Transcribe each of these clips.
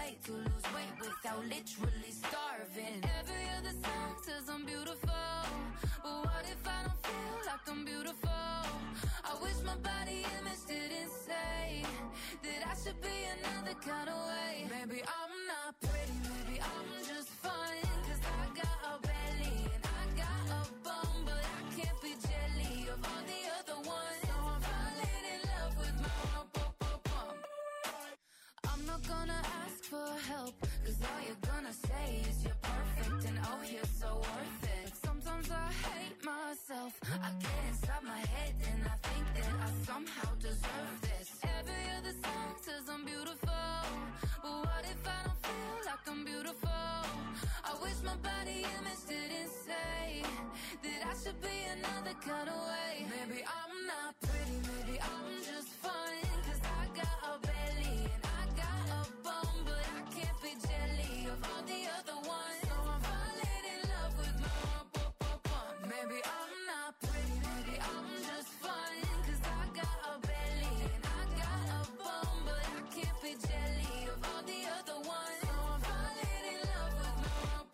way to lose weight without literally starving. Every other song says I'm beautiful, but what if I don't feel like I'm beautiful? I wish my body image didn't say that I should be another kind of way. Maybe I'm not pretty, maybe I'm just fine, 'cause I got a belly and I got a bum, but I can't be jelly of all the other ones. So I'm falling in love with my rump. I'm not gonna ask for help, 'cause all you're gonna say is you're perfect and oh, you're so worth it. Sometimes I hate myself, I get inside my head and I think that I somehow deserve this. Every other song says I'm beautiful, but what if I don't feel like I'm beautiful? I wish my body image didn't say that I should be another kind of way. Maybe I'm not pretty, maybe I'm just fine, 'cause I got a belly and I got a bum, but I can't be jelly of all the other ones. So I'm falling in love with my rump. Maybe I'm not pretty, maybe I'm just fine, 'cause I got a belly and I got a bum, but I can't be jelly of all the other ones. So I'm falling in love with my rump.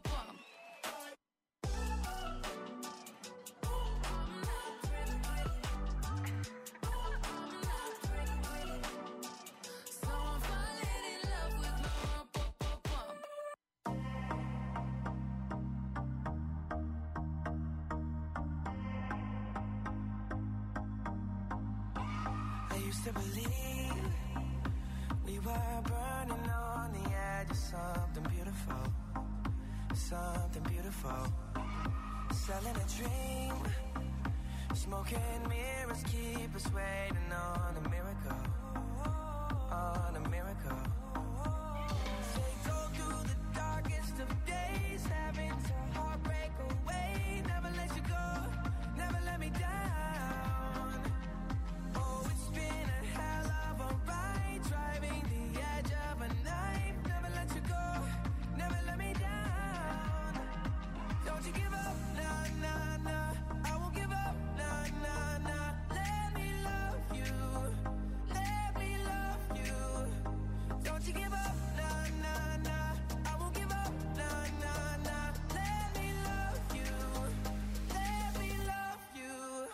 I'm not pretty, I'm not pretty, so I'm falling in love with my rump. I used to believe we were burning on the edge of something beautiful, something beautiful. Selling a dream, smoking mirrors keep us waiting on a miracle, on a miracle. Say go through the darkest of days, having to heartbreak away. Never let you go, never let me down. Oh, it's been a hell of a ride, driving the edge of a knife. Never let you go, never let me down. Don't you give up, nah, nah, nah. I won't give up, nah, nah, nah. Let me love you, let me love you. Don't you give up, nah, nah, nah. I won't give up, nah, nah, nah. Let me love you, let me love you.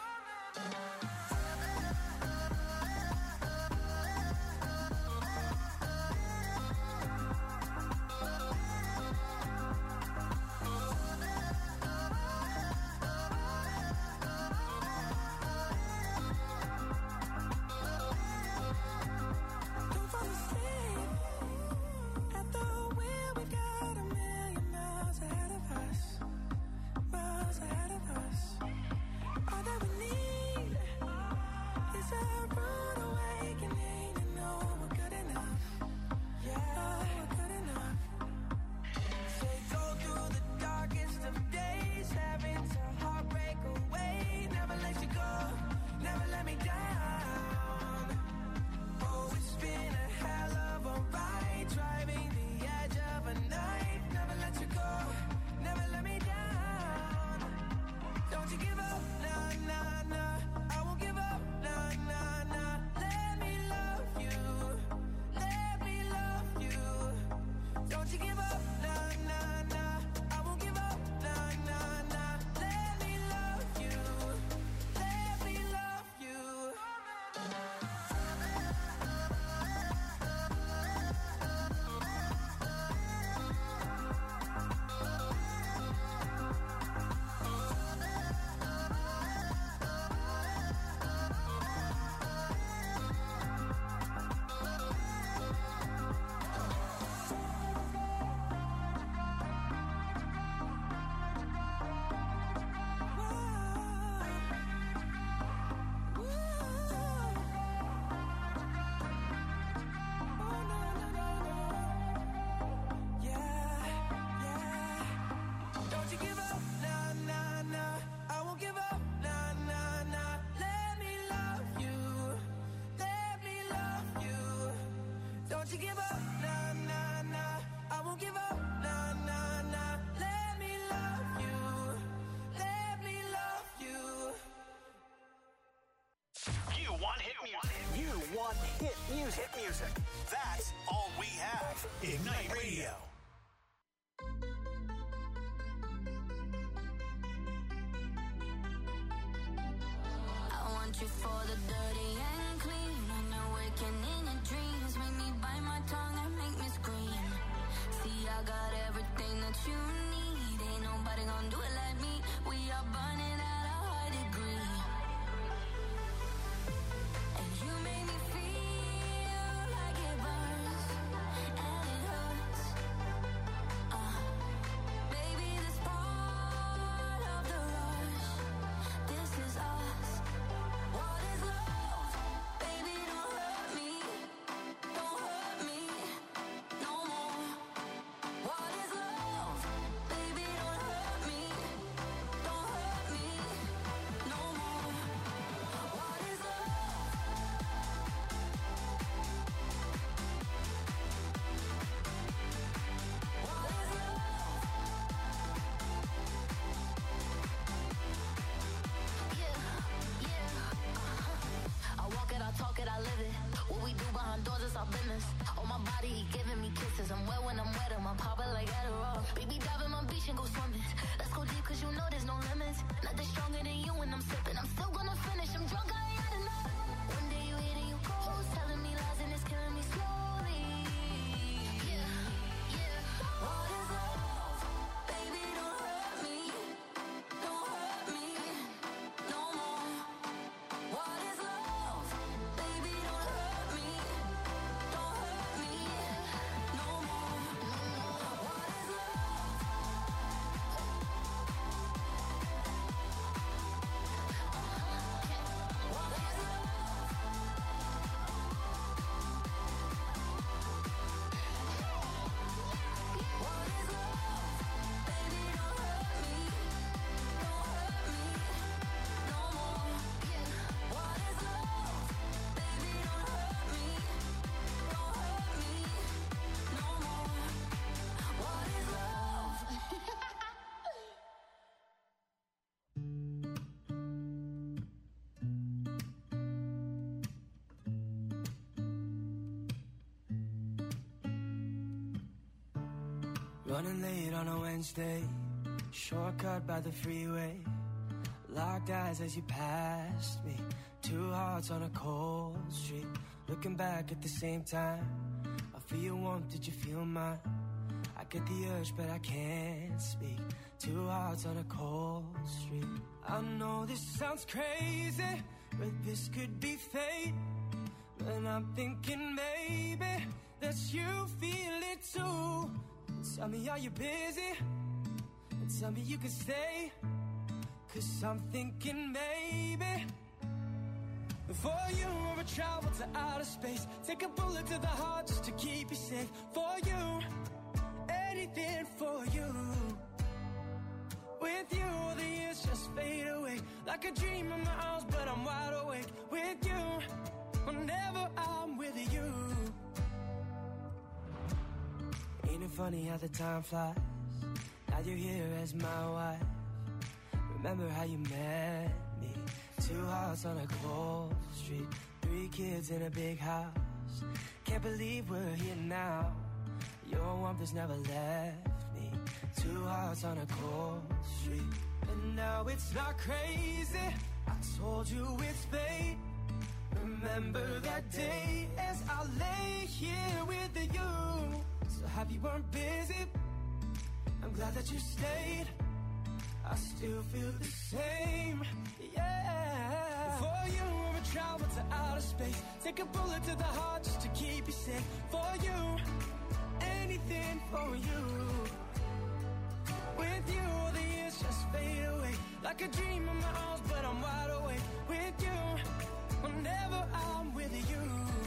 Don't fall asleep at the wheel. We've got a million miles ahead of us, miles ahead of us. All that we need is a rude awakening to know we're good enough. Yeah, we're good enough. Say go through the darkest of days, having to heartbreak away. Never let you go, never let me down. Oh, it's been a hell of a ride, driving the edge of a knife. Never let you go, never let me down. Don't you give up, nah, nah, nah. I won't give up, nah, nah, nah. Let me love you, let me love you. Don't you give up, nah, nah, nah. I won't give up, nah, nah, nah. Let me love you, let me love you. Don't you give up, nah, nah, nah. I won't give up, nah, nah, nah. Let me love you, let me love you. Don't you give up, nah, nah, nah. I won't give up, nah, nah, nah. Let me love you, let me love you. You want hit music. You want hit music. That's all we have is Radio. I want you for the dirty and clean. When you're waking in your dreams, make me bite my tongue and make me scream. See, I got everything that you need. Ain't nobody gonna do it like me. We are burning at a high degree. And you make me feel like it burns and it hurts. Baby, this part of the rush. This is us. What is love? Baby, don't hurt me. Don't hurt me no more. What is love? Baby, don't hurt me. Don't hurt me no more. What is love? What is love? Yeah. I walk it, I talk it, I live it. What we do behind doors is our business. On my body, he giving me kisses. I'm wet when I'm wet, I'm popping like Adderall. Baby, dive in my beach and go swimming. Let's go deep, cause you know there's no limits. Nothing stronger than you when I'm sipping. I'm still gonna finish, I'm drunk, I ain't had enough. One day you hit and you close, telling me lies and it's killing me slowly. Yeah, yeah. What is love? Baby, don't hurt me. Don't hurt me no more. What is love? Baby, don't hurt me. Don't hurt me no more. What is love? What is love? What is love? Baby, don't hurt me. Don't hurt me no more. What is love? Baby, don't hurt me. Don't hurt me no more. What is love? Running late on a Wednesday, shortcut by the freeway. Locked eyes as you passed me. Two hearts on a cold street. Looking back at the same time. I feel your warmth, did you feel mine? I get the urge, but I can't speak. Two hearts on a cold street. I know this sounds crazy, but this could be fate. And I'm thinking maybe that you feel it too. Tell me, are you busy? And tell me you can stay. Cause I'm thinking maybe for you I would travel to outer space. Take a bullet to the heart just to keep you safe. For you, anything for you. With you, the years just fade away. Like a dream in my arms, but I'm wide awake. With you, whenever I'm with you. Ain't it funny how the time flies? Now you're here as my wife. Remember how you met me? Two hearts on a cold street. 3 kids in a big house. Can't believe we're here now. Your warmth has never left me. Two hearts on a cold street. And now it's not crazy. I told you it's fate. Remember that day as I lay here with you. So happy you weren't busy. I'm glad that you stayed. I still feel the same, yeah. For you, I would travel to outer space. Take a bullet to the heart just to keep you safe. For you, anything for you. With you, all the years just fade away. Like a dream in my arms, but I'm wide awake. With you, whenever I'm with you.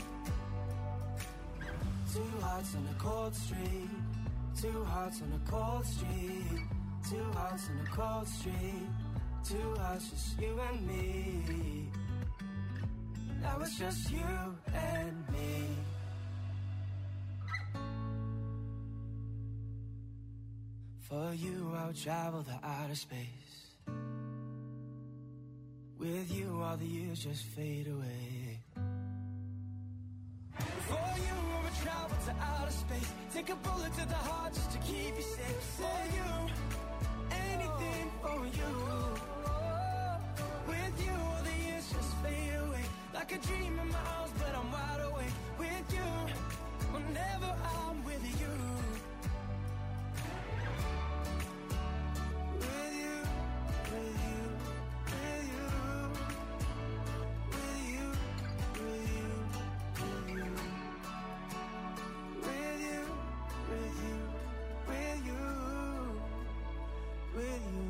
Two hearts on a cold street. Two hearts on a cold street. Two hearts on a cold street. Two hearts, just you and me. Now it's just you and me. For you, I'll travel the outer space. With you, all the years just fade away. For you, I would travel to outer space. Take take a bullet to the heart just to keep you safe. For you, anything for you. With you, all the years just fade away. Like a dream in my arms, but I'm wide awake. With you, whenever I'm with you. With you, with you, with you. With you, with you, with you. With you, with you, with you. With you,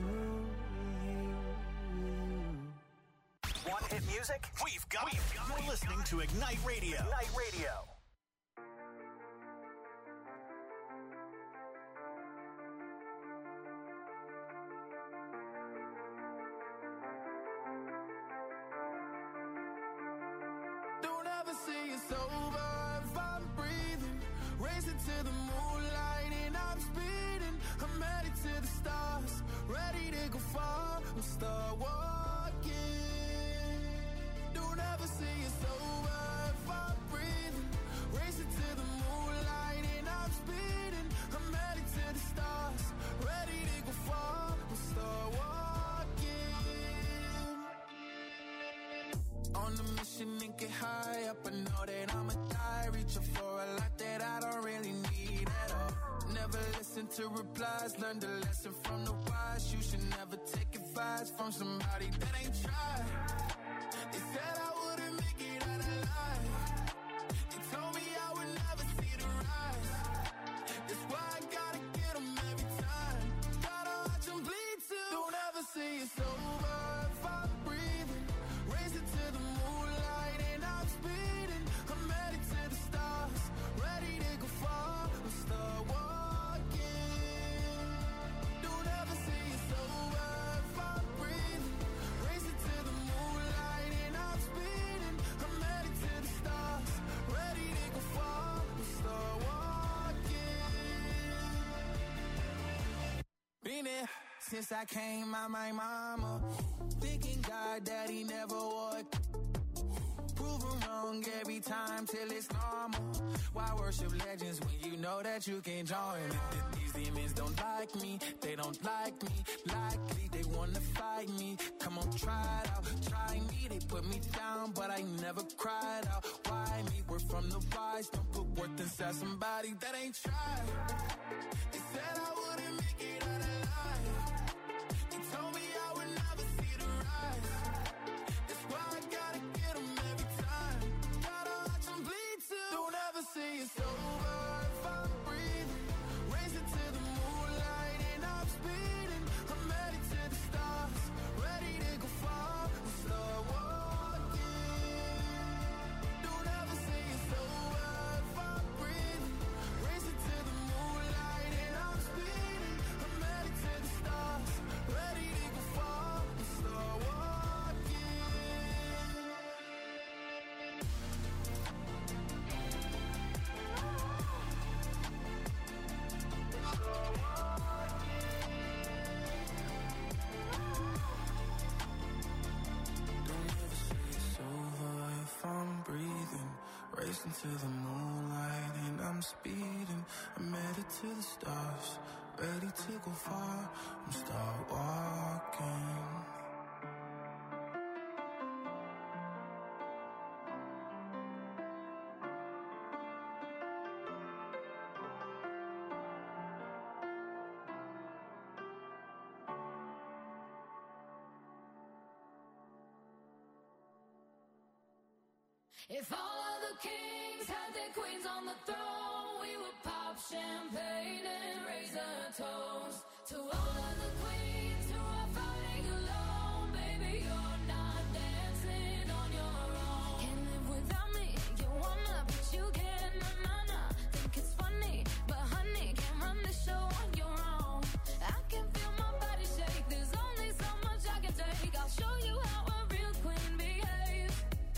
Want hit music? We've got it. You're listening to Ignite Radio. Ignite Radio. Don't ever say it's over if I'm breathing. Racing to the moonlight and I'm speeding. I'm headed to the stars, ready to go far. I'm start walking. Don't ever say it's over if I'm breathing. Racing to the moonlight and I'm speeding. I'm headed to the stars, ready to go far. I'm start walking. On a mission and get high up, I know that I'ma die. Reaching for a lot that I don't really need at all. Never listen to replies, learn the lesson from the wise. You should never take advice from somebody that ain't tried. They said I wouldn't make it out alive. They told me I would never see the rise. That's why I gotta get them every time. Gotta watch them bleed too. Don't ever say it's over if I'm breathing. Racing to the moonlight and I'm speeding. I'm headed to the stars, ready to go far. I'm start walking. Don't ever say it's over if I'm breathing. Racing to the moonlight and I'm speeding. I'm headed to the stars, ready to go far. I'm start walking. Been there since I came out my mama. Thinking God that he never would. Proven wrong every time till it's normal. Why worship legends when you know that you can join? These demons don't like me, they don't like me. Likely they wanna fight me. Come on, try it out, try me. They put me down, but I never cried out. Why me? We're from the wise. Don't put worth inside somebody that ain't tried. They said I wouldn't make it out alive. They told me I would never see the rise. That's why I gotta get them every time. Gotta watch them bleed too. Don't ever say it's over if I'm breathing. Racing to the moonlight and I'm speeding. I'm headed to the stars, ready to go far. I'm start walking. Don't ever say it's over if I'm breathing. Racing to the moonlight and I'm speeding. I'm headed to the stars, ready to go far. I'm start walking. Don't ever say it's over if I'm breathing. Racing to the moonlight and I'm speeding. I'm headed to the stars, ready to go far. I'm start walking. If all of the kings had their queens on the throne, we would pop champagne and raise a toast to all of the queens who are fighting alone. Baby, you're not dancing on your own. Can't live without me, you wanna, but you can't, na-na-na. Think it's funny, but honey, can't run the show on your own. I can feel my body shake, there's only so much I can take. I'll show you how a real queen behaves.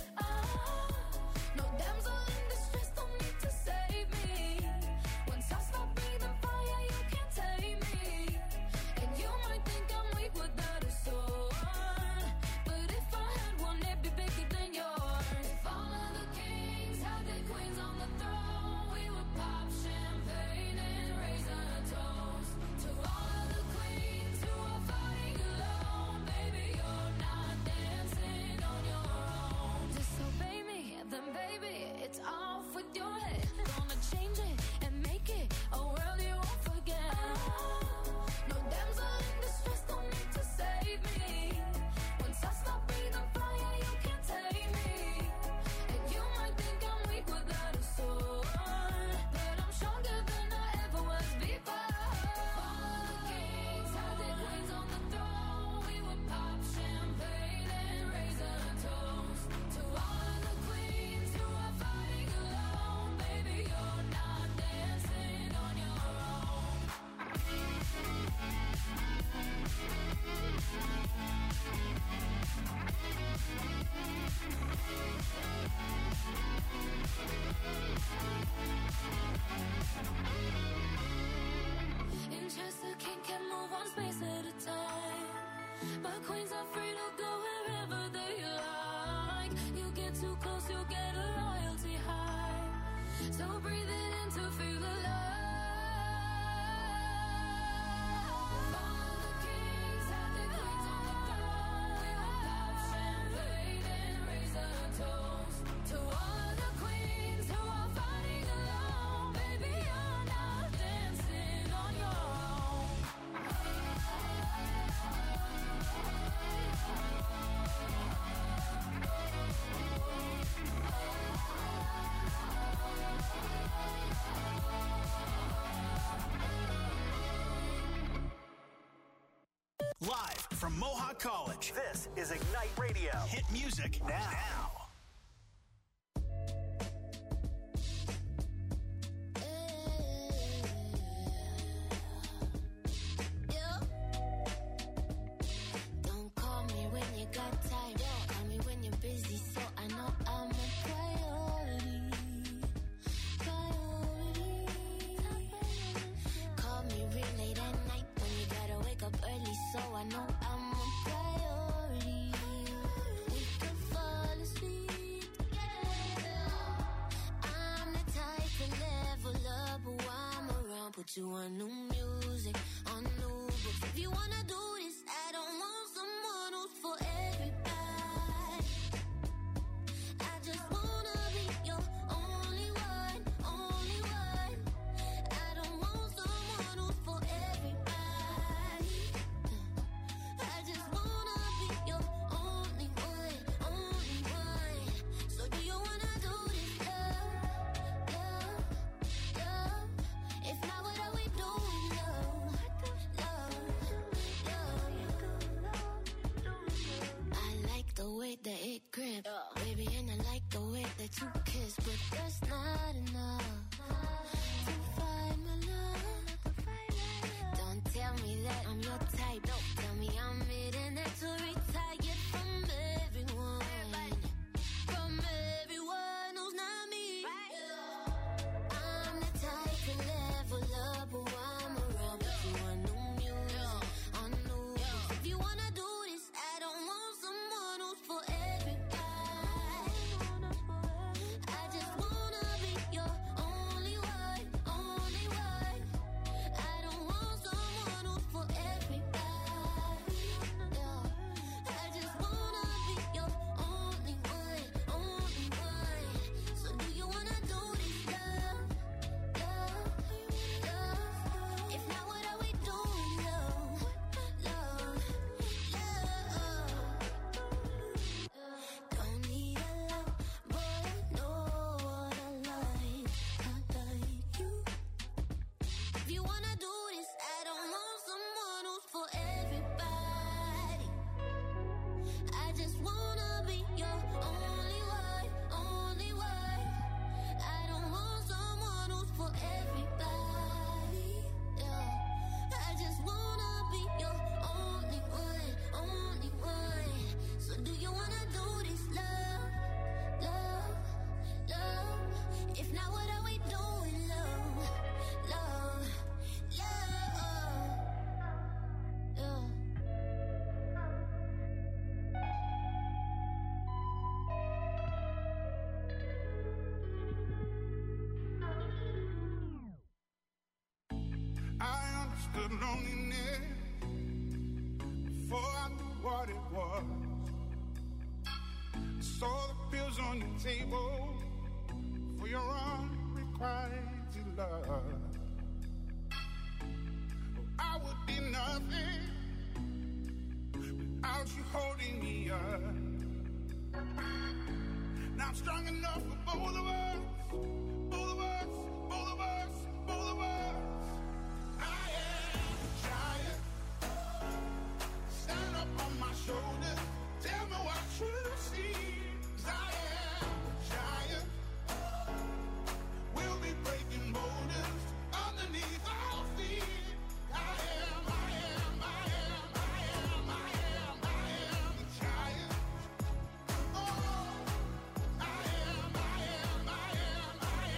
No damsel in distress, don't need to save me. Once I stop breathing fire, you can't take me. And you might think I'm weak without a sword, but Live from Mohawk College, this is Ignite Radio. Hit music now. Don't call me when you got time. Call me when you're busy, so I know I'm a priority. Call me real late at night when you gotta wake up early, so I know I'm a priority. We can fall asleep together. I'm the type to level up, but while I'm around, put you on new music, on new books. If you wanna do this, I don't want someone who's for everybody. I just wanna be your only one, only one. I don't want someone who's for everybody. I just wanna be your only one, only one. So do you wanna do this, love, love, love? If not, what are we doing, love, love, love? I like the way that it grip, baby, and I like the way that you kiss, but that's not enough to find my love. Don't tell me that I'm your type. Tell me I'm mandatory, tired from everyone. From everyone who's not me. I'm the type to level up, but while I'm around, put you on new music, on new books. If you wanna do this, I don't want someone who's for everybody. I just wanna be your only one, only one. I don't want someone who's for everybody. Yeah. I just wanna be your only one, only one. So do you wanna do this, love, love, love? If not, what are we doing, love, love, love? Don't need a lot, but I know what I like. I like you. If you wanna do this, I don't want someone who's for everybody. I just wanna be your only one, only one. I don't want someone who's for everybody. Yeah. I just wanna be your only one, only one. So do you wanna do this, love, love, love? If not, what are we doing, love, love, love? Yeah. I understood loneliness before I knew what it was. I saw the pills on your table for your unrequited love. Oh, I would be nothing without you holding me up. Now I'm strong enough for both of us, both of us, both of us, both of us. I am a giant. Stand up on my shoulders. Tell me what you see. 'Cause I am a giant. We'll be breaking boulders underneath our feet. I am a giant. Oh, I am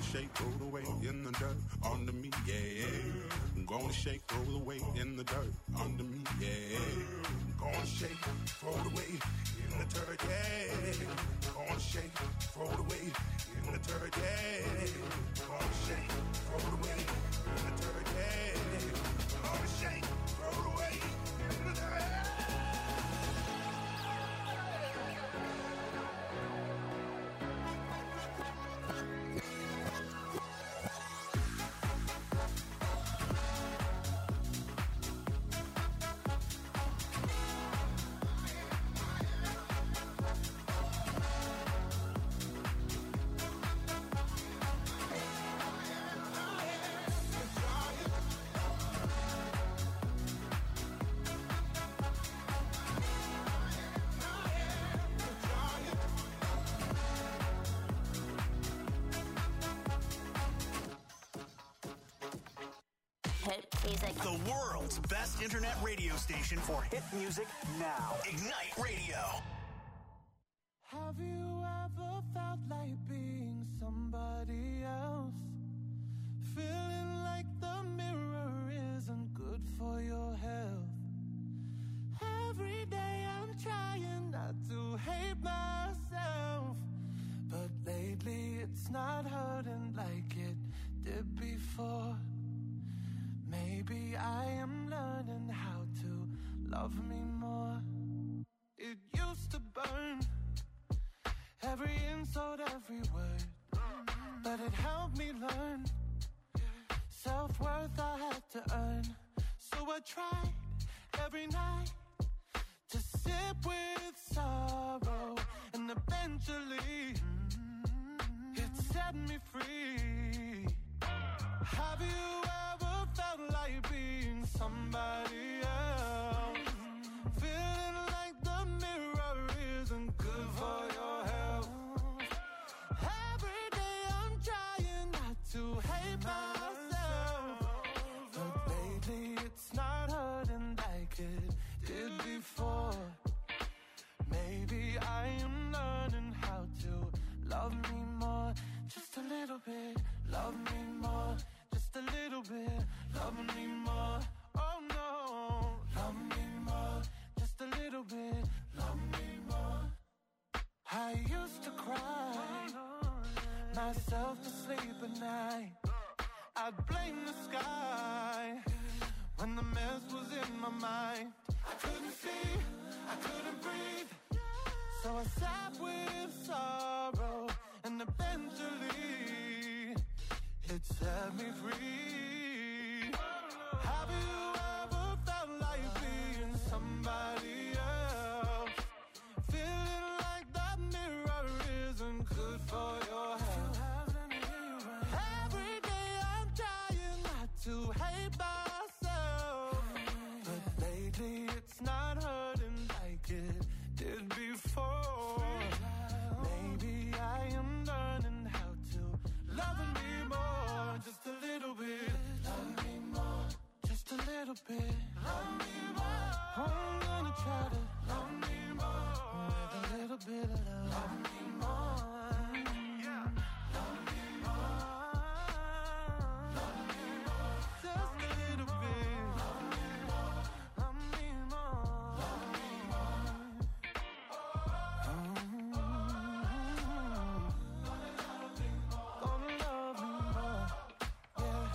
shake, throw the weight in the dirt under me, yeah. I'm gonna shake, throw the weight in the dirt under me, yeah. I'm gonna shake, throw the weight in the dirt, yeah. Gonna shake, throw the weight in the dirt, yeah. Gonna shake, throw the weight in the dirt, yeah. Gonna shake, throw the weight in the dirt. The world's best internet radio station for hit music now. Ignite Radio. Have you ever felt like being somebody else? Feeling like the mirror isn't good for your health. Every day I'm trying not to hate myself, but lately it's not hurting like it did before. Maybe I am learning how to love me more. It used to burn, every insult, every word, but it helped me learn. Self-worth I had to earn, so I tried every night to sip with sorrow, and eventually it set me free. Have you ever felt like being somebody else? Feeling like the mirror isn't good for your health. Every day I'm trying not to hate myself, but lately it's not hurting like it did before. Maybe I am learning how to love me more, just a little bit. Love me more, just a little bit. Love me more, oh no. Love me more, just a little bit. Love me more. I used to cry myself to sleep at night. I'd blame the sky when the mess was in my mind. I couldn't see, I couldn't breathe, so I sat with sorrow, and eventually it set me free. Have you ever felt like being somebody else? Feeling like that mirror isn't good for your health. Every day I'm trying not to hate myself, but lately it's not hurting like it did before. Maybe I am learning how to love me more, just a little bit. Love me more, just a little bit. Love me more. I'm gonna try to love me more with a little bit of love. Love me more, yeah. Love me more, love me more, just a little bit. Love me more, love me more, love me more. Gonna love me more, yeah.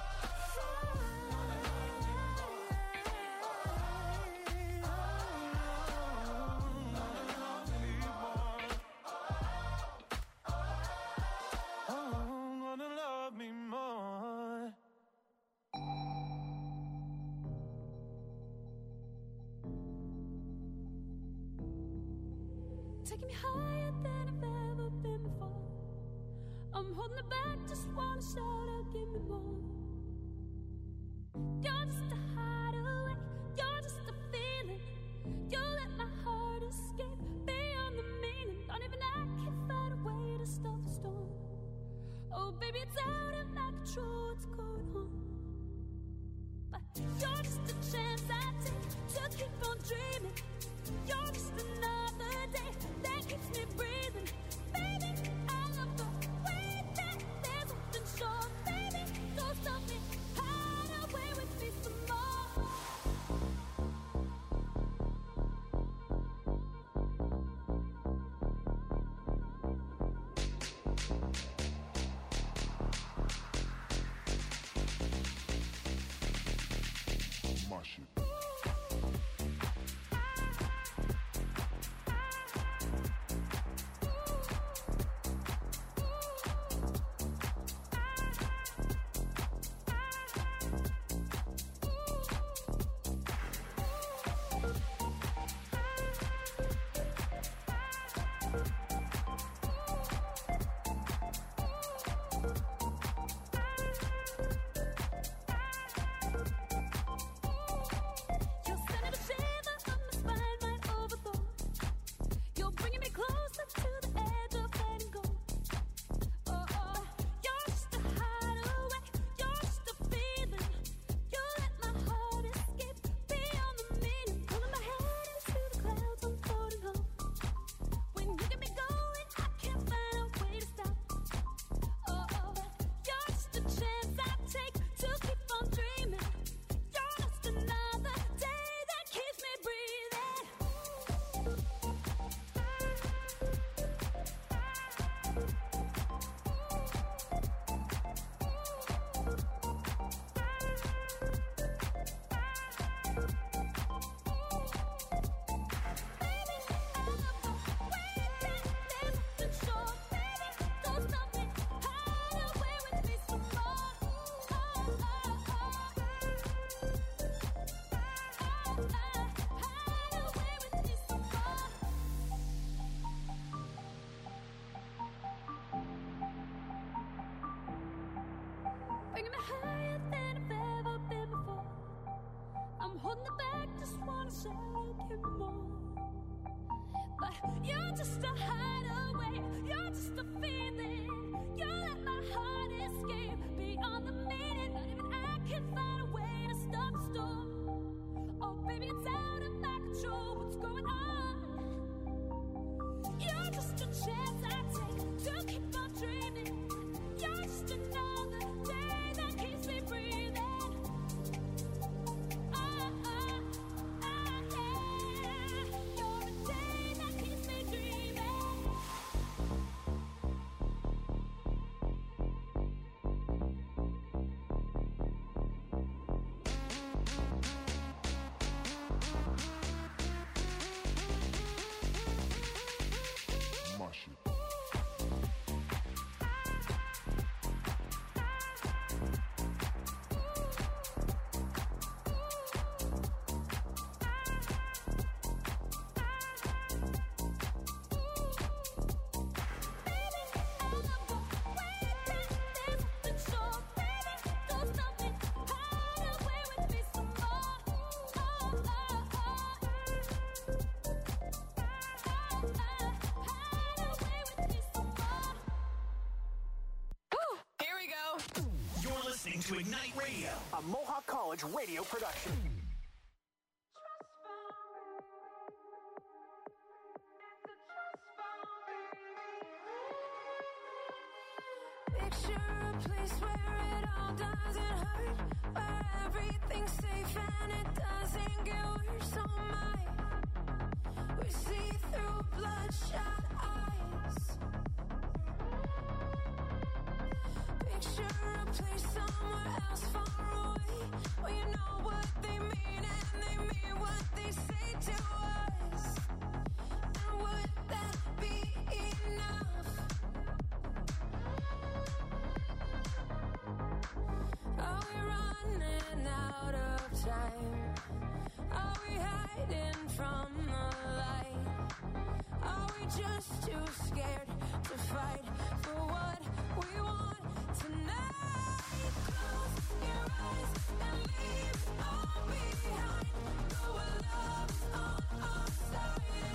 Oh, gonna love me more. Taking me higher than I've ever been before. I'm holding it back, just wanna shout out, give me more. You're just a hideaway, you're just a feeling. You let my heart escape beyond the meaning. Don't even I can find a way to stop the storm. Oh baby, it's out of my control, what's going on? But you're just a chance I take to keep on dreaming. You're just another day that keeps me breathing. Baby, I love the way that there's a bringing me higher than I've ever been before. I'm holding it back, just wanna say give me more. But you're just a hideaway, you're just a feeling. You let my heart escape beyond the meaning. Not even I can find a way to stop the storm. Oh baby, it's out of my control, what's going on? You're just a chance I take to keep on dreaming. You're just another day that keeps me breathing. Yeah. You're a day that keeps me dreaming. Mash it. You're listening to Ignite Radio, a Mohawk College radio production. Picture a place where it all doesn't hurt, where everything's safe and it doesn't get worse. Oh my, we see through bloodshot eyes. Picture a place somewhere else far away, where you know what they mean and they mean what they say to us. And would that be enough? Are we running out of time? Are we hiding from the light? Are we just too scared to fight for what we want tonight? Close your eyes and leave all behind. Go where love's on our side.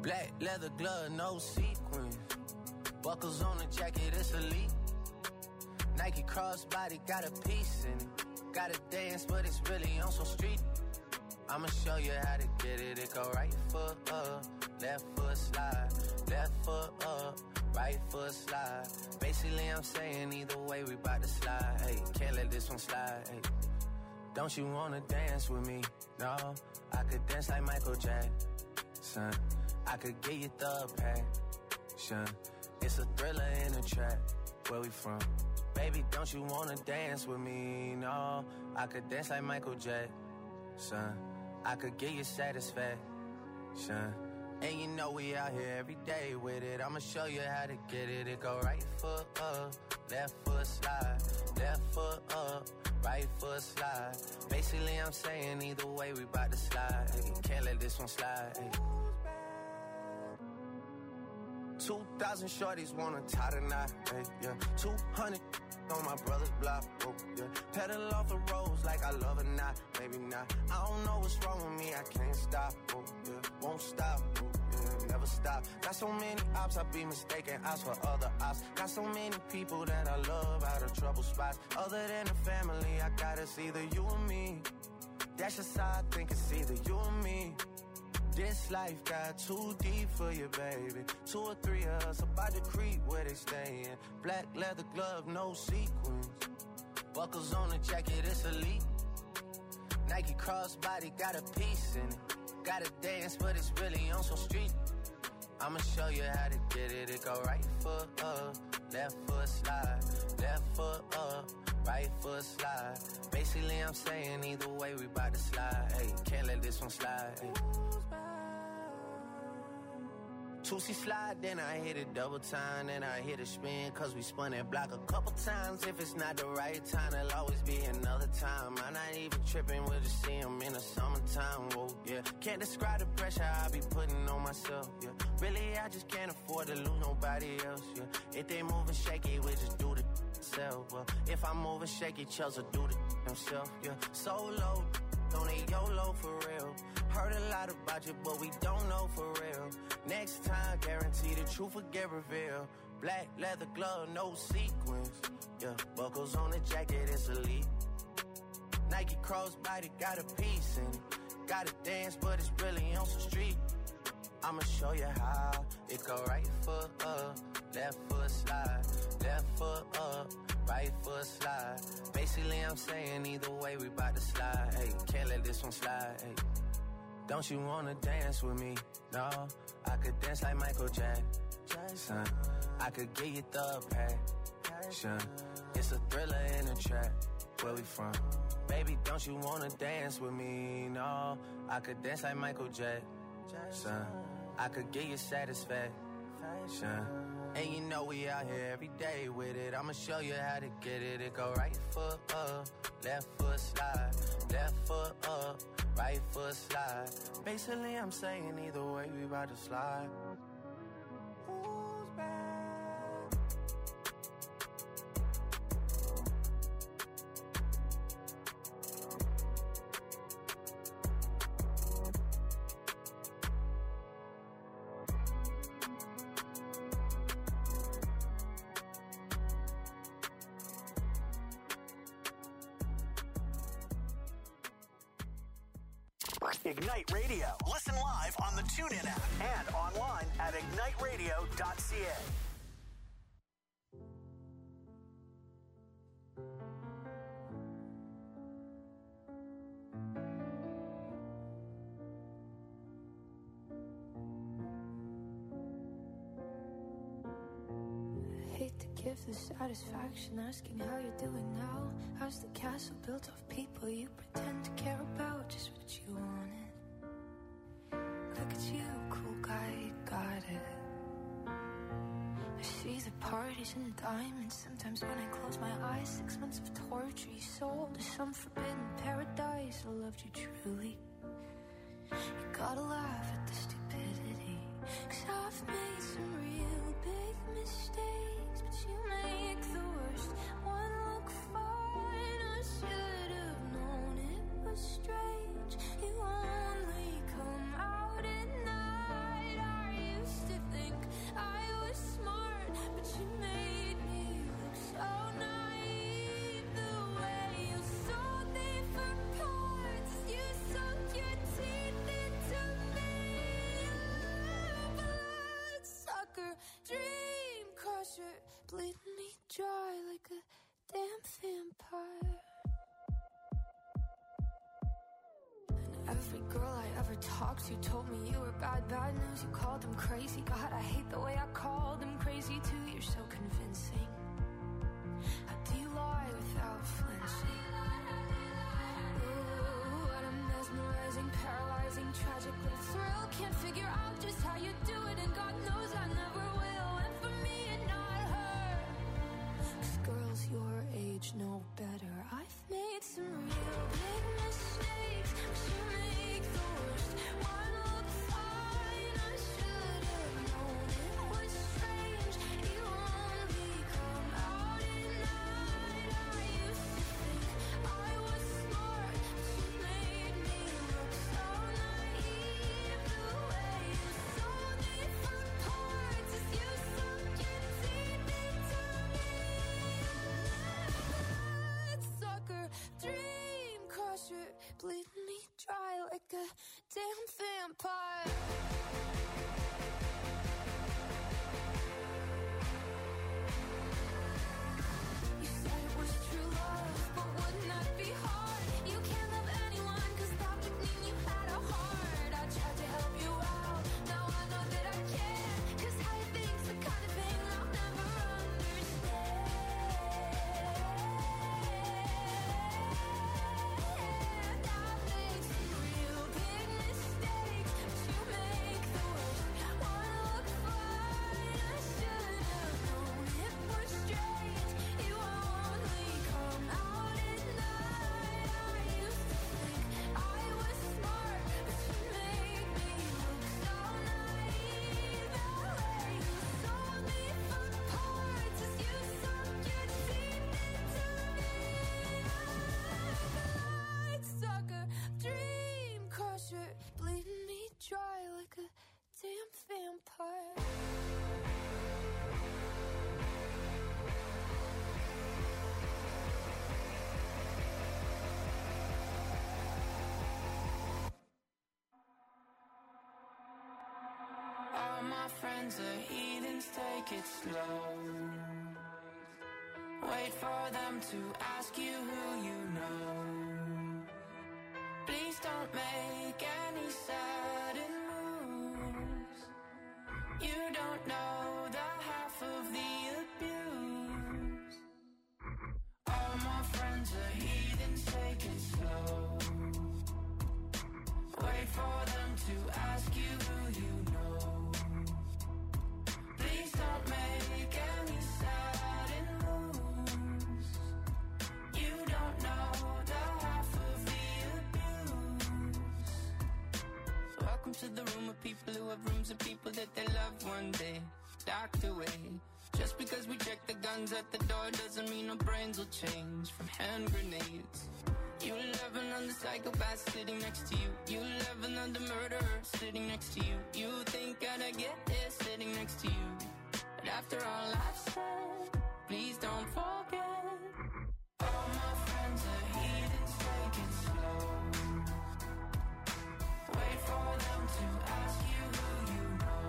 Black leather glove, no sequins. Buckles on the jacket, it's elite. Nike crossbody, got a piece in it. Gotta dance, but it's really on some street. I'ma show you how to get it. It go right foot up, left foot slide. Left foot up, right foot slide. Basically, I'm saying either way, we bout to slide. Hey, can't let this one slide. Hey. Don't you wanna dance with me? No, I could dance like Michael Jackson. I could get you the passion. It's a thriller in a trap. Where we from? Baby, don't you wanna dance with me? No, I could dance like Michael Jackson. I could get you satisfaction. And you know we out here every day with it. I'ma show you how to get it. It go right foot up, left foot slide. Left foot up, right foot slide. Basically, I'm saying either way, we bout to slide. Hey, can't let this one slide. Hey. 2,000 shorties wanna tie the knot. Hey, yeah. 200 on my brother's block. Oh, yeah. Pedal off the roads like I love or not. Maybe not. I don't know what's wrong with me. I can't stop. Oh, yeah. Won't stop. Oh, yeah. Never stop. Got so many ops, I be mistaken ops for other ops. Got so many people that I love out of trouble spots. Other than the family, I got it's either you or me. That's just how I think it's either you or me. This life got too deep for you, baby. 2 or 3 of us about to creep where they stayin'. Black leather glove, no sequins. Buckles on the jacket, it's elite. Nike crossbody, got a piece in it. Gotta dance, but it's really on some street. I'ma show you how to get it. It go right foot up, left foot slide. Left foot up, right foot slide. Basically, I'm saying either way, we bout to slide. Hey, can't let this one slide. Hey. 2C slide, then I hit it double time, then I hit a spin, cause we spun that block a couple times. If it's not the right time, there'll always be another time. I'm not even tripping, we'll just see him in the summertime, whoa, yeah. Can't describe the pressure I be putting on myself, yeah. Really, I just can't afford to lose nobody else, yeah. If they moving shaky, we just do the self, well. If I'm moving shaky, Chelsea do the himself, yeah. Solo, don't need YOLO for real. Heard a lot about you, but we don't know for real. Next time, guarantee the truth will get revealed. Black leather glove, no sequins. Yeah, buckles on the jacket, it's elite. Nike crossbody, got a piece in it. Gotta dance, but it's really on some street. I'ma show you how. It go right foot up, left foot slide. Left foot up, right foot slide. Basically, I'm saying either way, we bout to slide. Hey, can't let this one slide. Hey. Don't you wanna dance with me? No, I could dance like Michael Jackson. I could get you the passion. It's a thriller in a trap. Where we from? Baby, don't you wanna dance with me? No, I could dance like Michael Jackson. I could get you satisfaction. And you know we out here every day with it. I'ma show you how to get it. It go right foot up, left foot slide. Left foot up, right foot slide. Basically, I'm saying either way, we about to slide. Who's back? Ignite Radio. Listen live on the TuneIn app and online at igniteradio.ca. Hate to give the satisfaction asking how you're doing now. How's the castle built of people you pretend to care about? Just what you wanted. Look at you, cool guy, you got it. I see the parties and diamonds. Sometimes when I close my eyes, 6 months of torture you sold to some forbidden paradise. I loved you truly. You gotta laugh at the stupidity, 'cause I've made some real big mistakes, but you make the worst one look fine. I should have known it was strange. You only come out at night. Are bleeding me dry like a damn vampire. And every girl I ever talked to told me you were bad, bad news. You called them crazy. God, I hate the way I called them crazy too. You're so convincing. How do you lie without flinching? Ooh, what a mesmerizing, paralyzing, tragic little thrill. Can't figure out just how you do it, and God knows I never will. And for me and not her, 'cause girls your age know better. I've made some real big mistakes, but you make the worst one look fine. I should have known it was strange. You only come out at night. I used to think I was smart, but you made me look so naive. The way you sold me for parts as you sunk your teeth into me. That sucker, dream crusher, bleeding me dry like a damn vampire. You said it was true love, but wouldn't that be hard? You can't love anyone, 'cause that would mean you had a heart. I tried to help you out, now I know that I can't, 'cause how you think's the kind of thing I'll never understand. I've made some real big mistakes, but you make the worst one look fine. I should have known it was strange. You only come out at night. I used to think I was smart, but you made me look so naive. The way you sold me for parts as you sunk your teeth into me. Night sucker, dream crusher, bleeding me dry like a damn vampire. All my friends are heathens, take it slow. Wait for them to ask you who you know. Please don't make any sudden moves. You don't know the half of the abuse. All my friends are heathens, take it slow. Wait for them to ask you who you know. Please don't make any sudden moves. You don't know the half of the abuse. Welcome to the room of people who have rooms of people that they love one day docked away. Just because we check the guns at the door doesn't mean our brains will change from hand grenades. You love another psychopath sitting next to you. You love another murderer sitting next to you. You think I'd get here sitting next to you. But after all I've said, please don't forget. All my friends are heathens, take it slow. Wait for them to ask you who you know.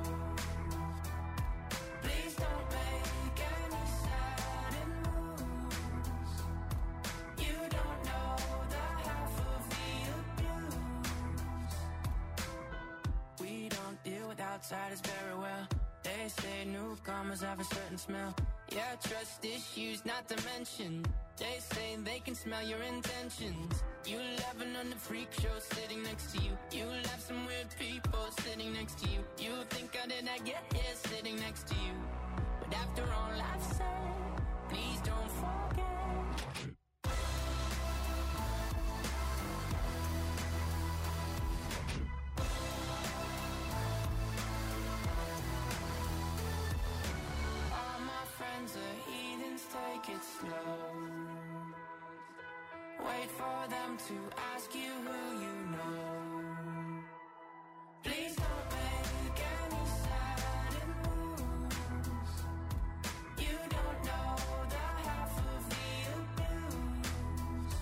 Please don't make any sudden moves. You don't know the half of the abuse. We don't deal with outsiders very well. They say newcomers have a certain smell. Yeah, trust issues not to mention. They say they can smell your intentions. You laughing on the freak show sitting next to you. You laugh some weird people sitting next to you. You think how did I get here sitting next to you? But after all I've said, please don't forget. All my friends are heathens, take it slow. Wait for them to ask you who you know. Please don't make any sudden moves. You don't know the half of the abuse.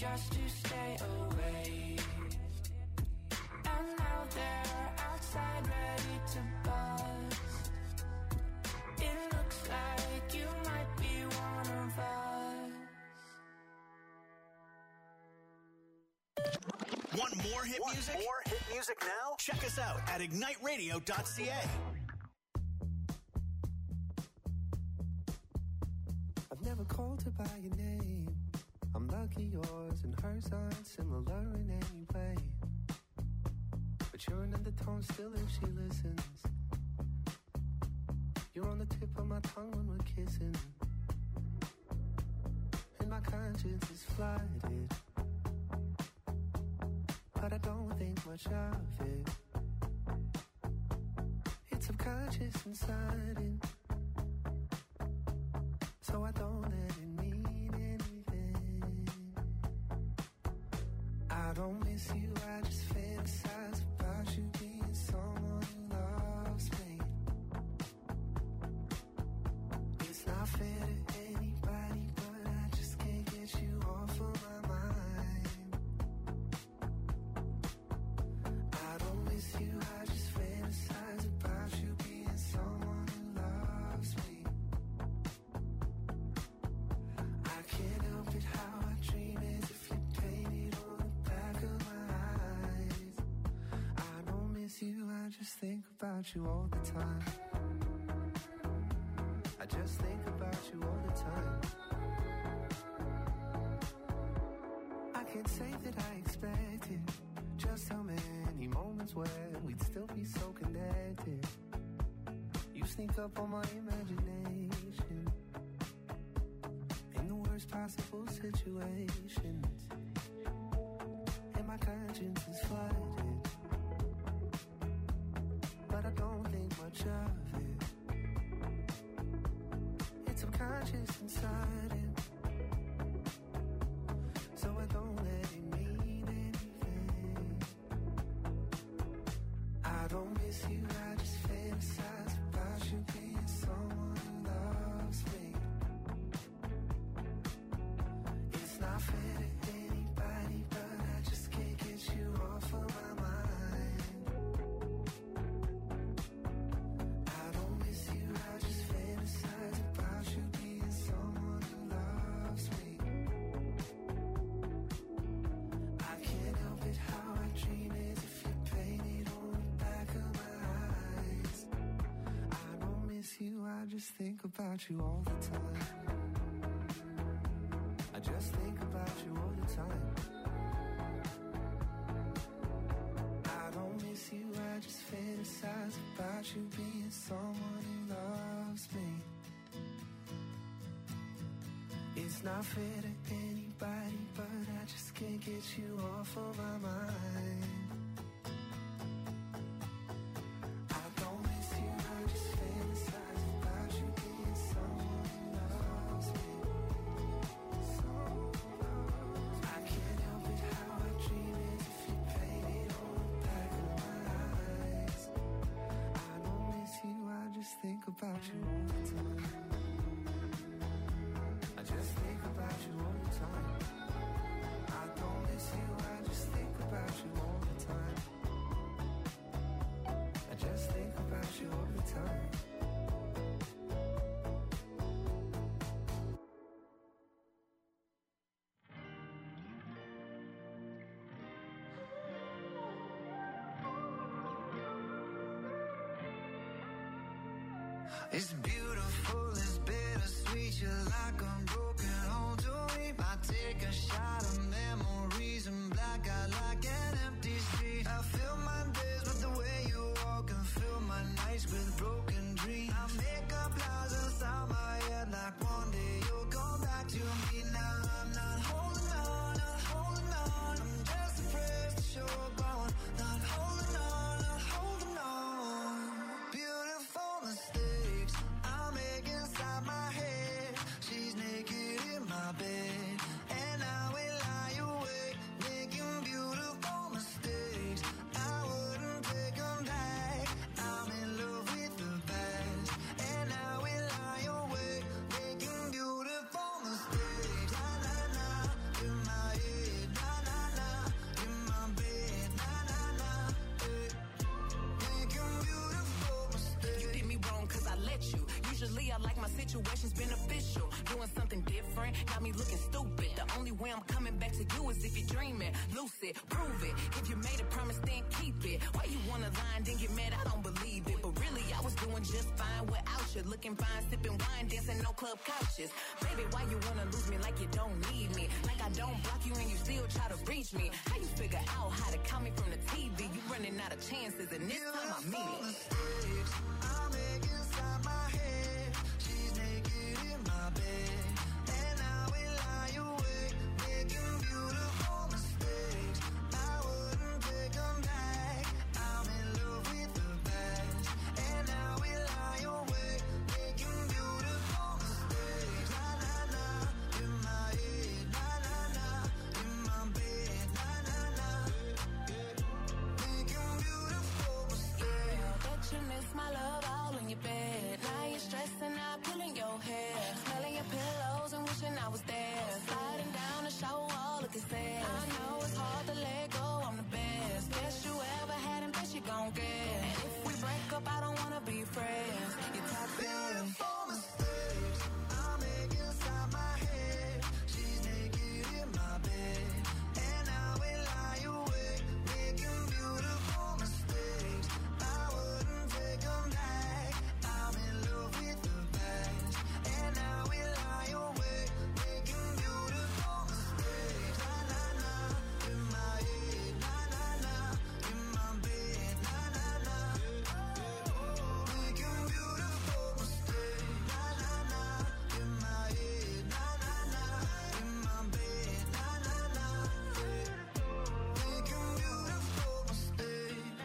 just to stay away. And now they're outside ready to bust. It looks like you might be one of us. Want more hit music? More hit music now? Check us out at igniteradio.ca. I've never called her by your name. I'm lucky yours and hers aren't similar in any way. But you're an undertone still if she listens. You're on the tip of my tongue when we're kissing. And my conscience is flooded, but I don't think much of it. It's subconscious and sudden, so I don't let it mean anything. I don't miss you, I just fantasize about you being someone who loves me. It's not fair to anybody, but I just can't get you off of my mind. I don't miss you, I just fantasize about you being someone who loves me. I can't help it how I dream as if you painted on the back of my eyes. I don't miss you, I just think about you all the time. I just think about you all the time. I can't say that I expected just how many moments where we'd still be so connected. You sneak up on my imagination in the worst possible situations, and my conscience is flooded, but I don't think much of it. It's subconscious and sudden, so I don't let it mean anything. I don't miss you, I just fantasize about you being someone who loves me. It's not fair to anybody, but I just can't get you off of my mind. I don't miss you, I just fantasize about you being someone who loves me. I can't help it how I dream as if you painted on the back of my eyes. I don't miss you, I just think about you all the time. I just think about you all the time. I don't miss you, I just fantasize about you being someone who loves me. It's not fair to anybody, but I just can't get you off of my mind. I don't miss you, I just fantasize about you being someone who loves me. I can't help it how I dream as if you painted on the back of my eyes. I don't miss you, I just think about you all the time. I just think about you all the time. I don't miss you, I just think about you all the time. I just think about you all the time. It's beautiful, it's bittersweet. You're like a broken home to me. I take a shot of memories and black out like an empty street. I fill my days with the way you walk and fill my nights with broken dreams. I make up lies inside my head like one day you'll come back to me. Now I'm not holding on, not holding on. I'm just afraid that you're gone. Not holding on, not holding on. Beautiful mistakes I make inside my head. She's naked Usually I like my situations beneficial. Doing something different, got me looking stupid. The only way I'm coming back to you is if you're dreaming. Lucid, prove it. If you made a promise, then keep it. Why you wanna lie and then get mad? I don't believe it. But really, I was doing just fine without you. Looking fine, sipping wine, dancing on club couches. Baby, why you wanna lose me like you don't need me? Like I don't block you and you still try to reach me. How you figure out how to count me from the TV? You running out of chances and this time I mean it. Mistakes I make inside my head. She's naked in my bed, and I will lie awake, making beautiful mistakes. I wouldn't take them back. I'm in love with the past, and I will lie awake, making beautiful mistakes. Na na na, in my head, na na na, in my bed, na na na, making beautiful mistakes. Bet you miss my love all in your bed. Now you're stressing out, pulling your hair, smelling your pillows and wishing I was there. Sliding down the shower wall, looking sad. I know it's hard to let go, I'm the best. Best you ever had and best you gon' get. And if we break up, I don't wanna be friends. You're toxic. Beautiful mistakes I make inside my head. She's naked in my bed, and I will lie awake, making beautiful mistakes. I wouldn't take them back. I'm in love with the past, and I will lie awake, making beautiful mistakes. Na na na, in my head, na na na, in my bed, na na na, making beautiful mistakes. Na na na, in my head, na na na, in my bed, na na na, making beautiful mistakes.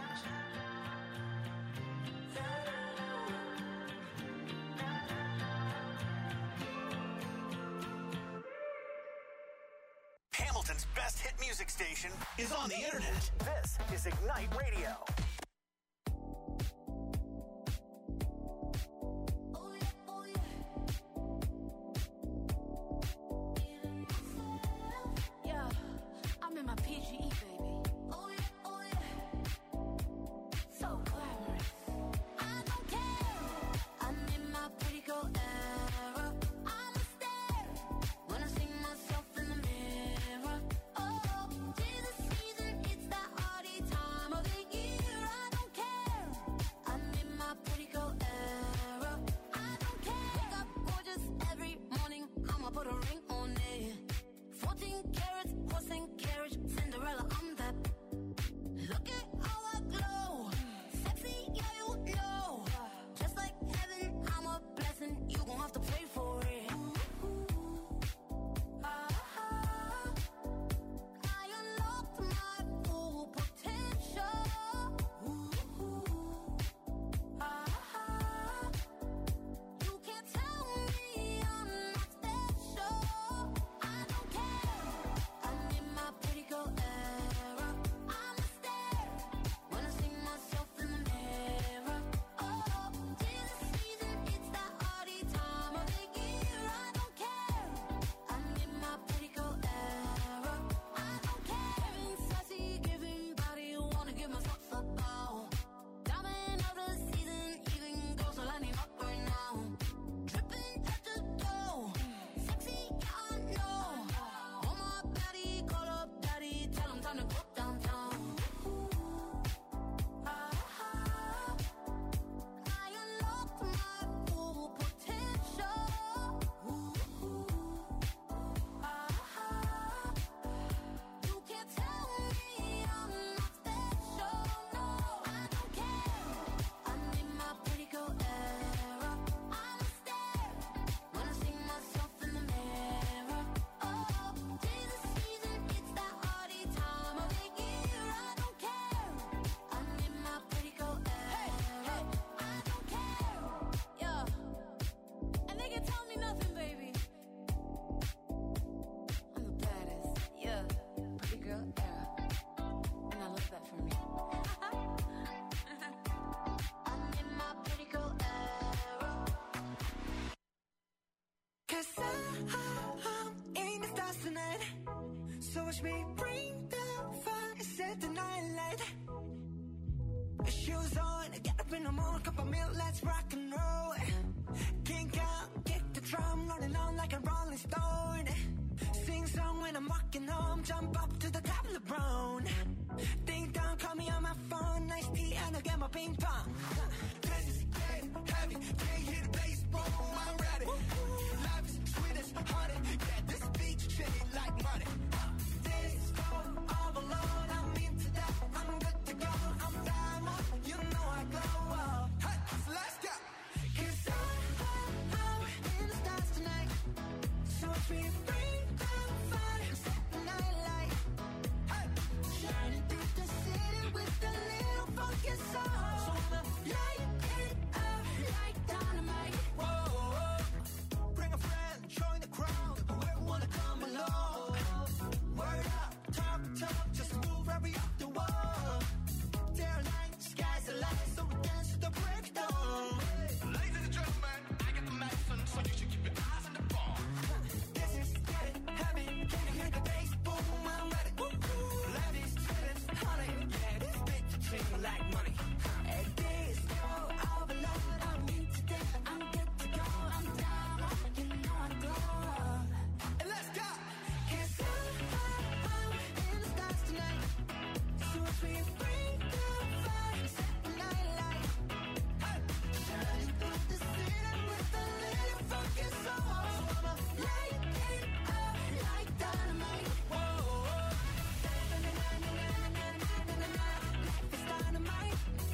Hamilton's best hit music station is on the internet. This is Ignite Radio. Yeah, I'm in my PGE, baby. So glamorous. I don't care. I'm in my pretty girl era. I'm a stare when I see myself in the mirror. Oh, tis the season, it's that hardy time of the year. I don't care. I'm in my pretty girl era. I don't care. Wake up gorgeous every morning. I'ma put a ring on it. 14 carats, horse and carriage, Cinderella, I'm that. Look at how I glow. Sexy, yeah, you know. Just like heaven, I'm a blessing. You gon' have to pray for it. I unlocked my full potential. You can't tell me I'm not special. I don't care. I'm in my pretty girl era. I'm a stare when I see myself in the mirror. Oh, tis the season, it's that hardy time of the year. I don't care. I'm in my pretty girl era. I don't care. Giving sassy, giving body, wanna give myself a bow. Diamond of the season, even girls are lining up right now. Dripping at the dough, sexy, yeah, I know. On my body, call up daddy, tell him time to go downtown. I unlocked my full potential. You can't tell me I'm not special. No, I don't care. I'm in my pretty girl era. I'm a stare when I see myself in the mirror. Oh, tis the season, it's that hardy time of the year. I don't care. I'm in my pretty girl era. I don't care. Yeah, and they can tell me nothing, baby. I'm the baddest. Yeah, pretty girl era, and I love that for me. I'm in my pretty girl era. 'Cause I'm in the stars tonight. So watch me bring the fire, set the night light. Shoes on, get up in the morning, cup of milk, let's rock and roll. Kink out, kick the drum, rolling on like a rolling stone. Sing song when I'm walking home, jump up to the top of the brown. Ding dong, call me on my phone, nice tea and I'll get my ping pong. This is getting heavy, can't hear the bass, boom, I'm ready. Life is sweet as honey, yeah, this beach shit like money. Disco overload, I'm into that, I'm good to go, I'm diamond, you know I glow up. Hey, so let's go. 'Cause I'm in the stars tonight, so watch me bring the fire, set the night light. Hey, shining through the city with a little funky soul. So I'ma light it up like dynamite. Whoa, bring a friend, join the crowd, whoever wanna come along. Word up, talk, just move right up the wall. Day or night, sky's the light, so we dance to the breakdown. Ladies and gentlemen, I got the medicine, so you should keep your eyes on the ball. This is getting heavy, can you hear the bass? Boom, I'm ready. Life is sweet as honey, yeah, this bitch treat like money. Hey, disco overload, I'm into that, I'm good to go, I'm down, you know I glow. And let's go. 'Cause I'm in the stars tonight, so watch me bring the fire, set the night light. Hey, shining through the city with a little funky soul. So I'ma light it up like dynamite. Whoa, life is dynamite.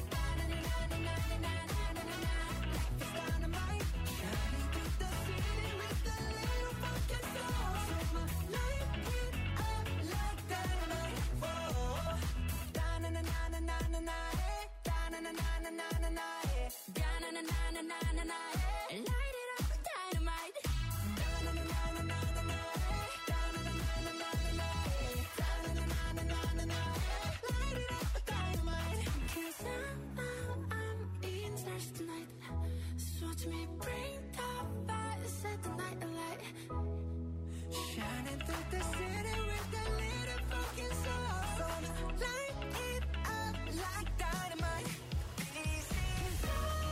Life is dynamite. Shining through the city with a little funky soul. So I'ma light it up like dynamite. Whoa, da-na-na-na-na-na-na, da-na-na-na-na-na-na, da-na-na-na-na-na-na, light it up like dynamite. Da-na-na-na-na-na-na, da-na-na-na-na-na-na, da-na-na-na-na-na-na, light it up like dynamite. 'Cause I'm in stars tonight, so watch me bring the fire, set the night alight. Shining through the city with a little fucking soul. So I'ma light it up like dynamite. Easy. So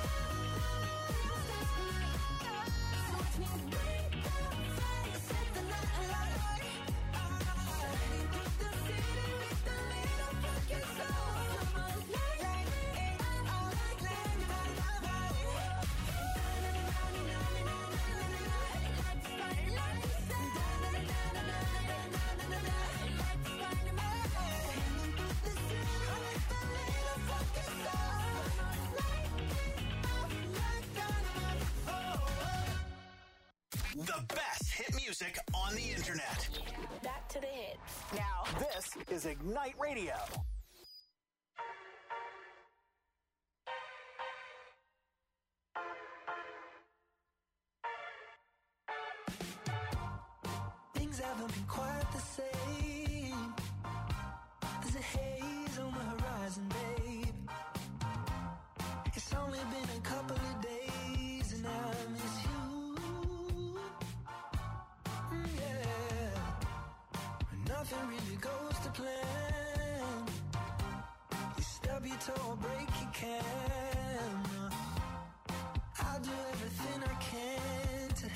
watch me bring the fire, set the night alight. Shining through the city with a little fucking soul. So I'ma light it up like dynamite. The best hit music on the internet. Back to the hits. Now, this is Ignite Radio. Things haven't been quite the same. There's a haze on the horizon, babe. It's only been a couple of days and I miss you. Yeah. Nothing really goes to plan. You stub your toe or break your can. I'll do everything I can.